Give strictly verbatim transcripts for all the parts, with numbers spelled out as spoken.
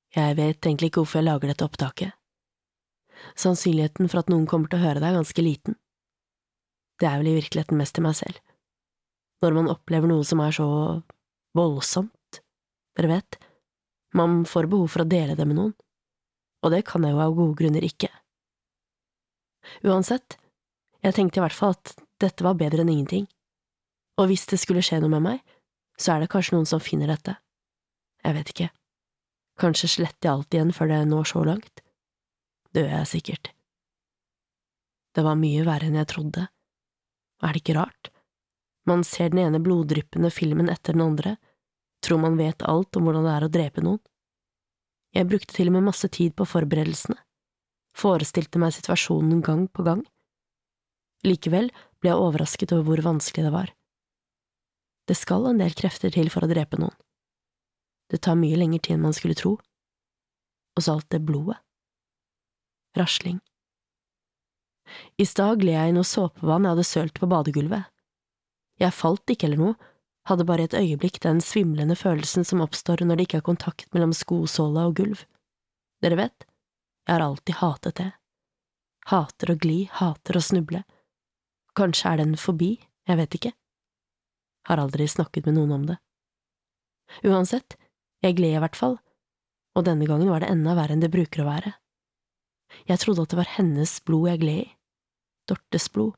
Jeg vet egentlig ikke hvorfor jeg lager dette opptaket. Sannsynligheten for at noen kommer til å høre det er ganske liten. Det er vel i virkeligheten mest til meg selv. Når man opplever noe som er så voldsomt, dere vet, man får behov for å dele det med noen, og det kan jeg jo av gode grunner ikke. Uansett, jeg tenkte i hvert fall at dette var bedre enn ingenting, og hvis det skulle skje noe med meg, så er det kanskje noen som finner dette. Jeg vet ikke. Kanskje sletter jeg alt igjen før det når så langt. Det gjør jeg sikkert. Det var mye verre enn jeg trodde. Er det ikke rart? Man ser den ene bloddryppende filmen etter den andre, tror man vet alt om hvordan det er å drepe noen. Jeg brukte til og med masse tid på forberedelsene, forestilte meg situasjonen gang på gang. Likevel ble jeg overrasket over hvor vanskelig det var. Det skal en del krefter til for å drepe noen. Det tar mye lenger tid enn man skulle tro. Og så alt det blodet. Rasling. I stad gled jeg i noe såpevann jeg hadde sølt på badegulvet. Jeg falt ikke eller noe, hadde bare et øyeblikk den svimlende følelsen som oppstår når det ikke er kontakt mellom skosåla og gulv. Dere vet, jeg har alltid hatet det. Hater å gli, hater å snuble. Kanskje er det en fobi, jeg vet ikke. Har aldri snakket med noen om det. Uansett, jeg gled i hvert fall, og denne gangen var det enda verre enn det bruker å være. Jeg trodde at det var hennes blod jeg gled i, Dortes blod.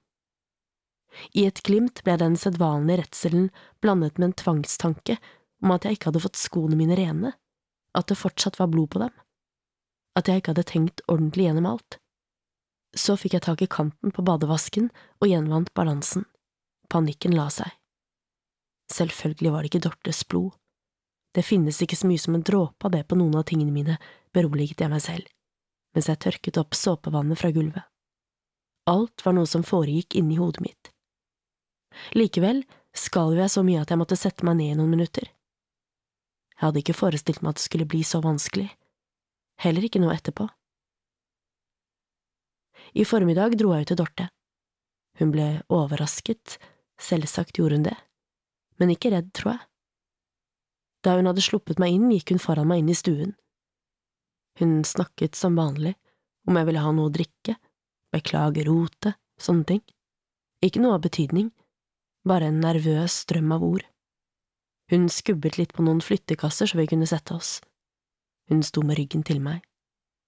I et glimt ble den sedvanlige redselen blandet med en tvangstanke om at jeg ikke hadde fått skoene mine rene, at det fortsatt var blod på dem, at jeg ikke hadde tenkt ordentlig gjennom alt. Så fikk jeg tak i kanten på badevasken og gjenvant balansen. Panikken la seg. Selvfølgelig var det ikke Dortes blod. Det finnes ikke så mye som en dråpe av det på noen av tingene mine, beroliget jeg meg selv, mens jeg tørket opp såpevannet fra gulvet. Alt var noe som foregikk inni hodet mitt. Likevel skalv jeg så mye at jeg måtte sette meg ned i noen minutter. Jeg hadde ikke forestilt meg at det skulle bli så vanskelig, heller ikke nå etterpå. I formiddag dro jeg ut til Dorte. Hun ble overrasket, selvsagt gjorde hun det, men ikke redd, tror jeg. Da hun hadde sluppet meg inn, gikk hun foran meg inn i stuen. Hun snakket som vanlig, om jeg ville ha noe å drikke, beklage rotet, sånne ting. Ikke noe av betydning, bare en nervøs strøm av ord. Hun skubbet litt på noen flyttekasser så vi kunne sette oss. Hun sto med ryggen til meg.